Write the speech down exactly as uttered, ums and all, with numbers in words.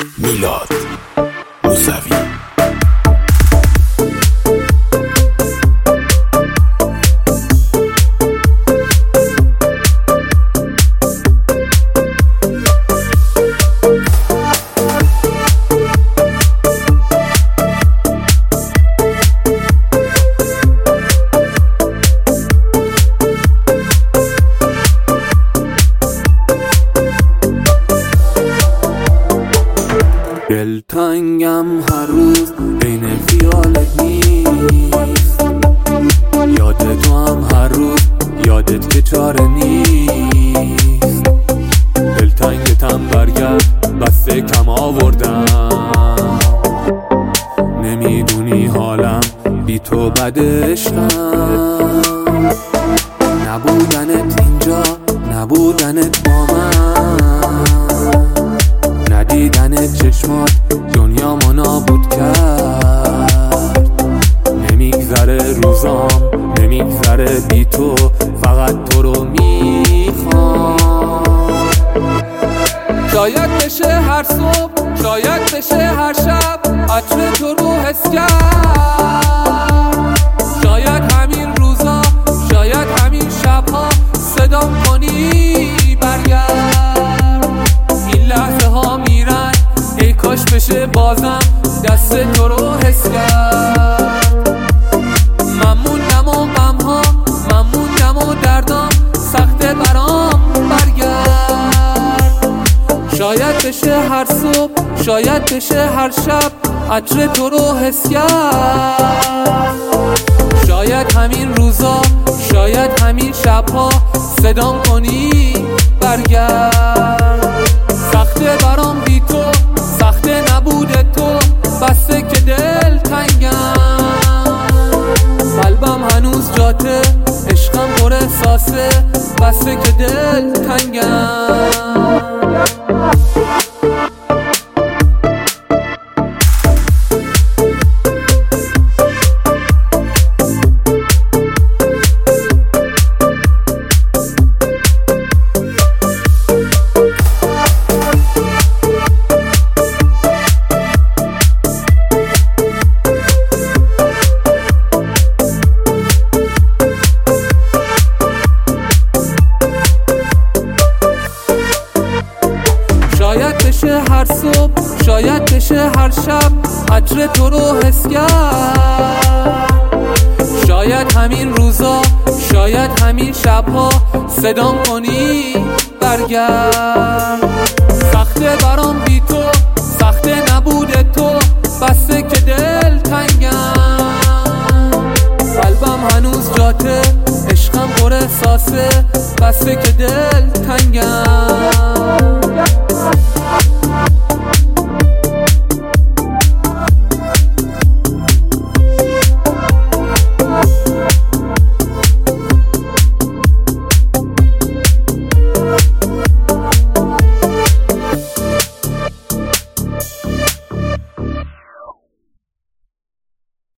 میلاد موسوی. دلتنگم هر روز بین خیالت نیست، یاد تو هم هر روز یادت که چاره نیست. دلتنگتم برگرد بسته کم آوردم، نمیدونی حالم بی تو بد عشقم. نبودنت اینجا نبودنت با من، ندیدن چشمات دنیا ما نابود کرد. نمیگذره روزام نمیگذره بی تو، فقط تو رو میخوام. شاید بشه هر صبح شاید بشه هر شب عطر تو رو حس کرد. شاید همین روزا شاید همین شبها صدام کنی برگرد. این لحظه ها میرن ای کاش بشه بازم دست تو رو حس کرد. ممنونم و غمها ممنونم و دردام سخته برام برگرد. شاید بشه هر صبح شاید بشه هر شب عطر تو رو حس کرد. شاید همین روزا شاید همین شبها صدام کنی برگرد. سخته برام بی تو سخته نبوده تو، بسته که دل تنگم. قلبم هنوز جاته عشقم پر احساسه، بسته که دل تنگم. شاید بشه هر صبح شاید بشه هر شب عطر تو رو حس کرد. شاید همین روزا شاید همین شبها صدام کنی برگرد. سخته برام بی تو سخته نبوده تو، بسته که دل تنگم. قلبم هنوز جاته عشقم پر احساسه، بسته که دل تنگم.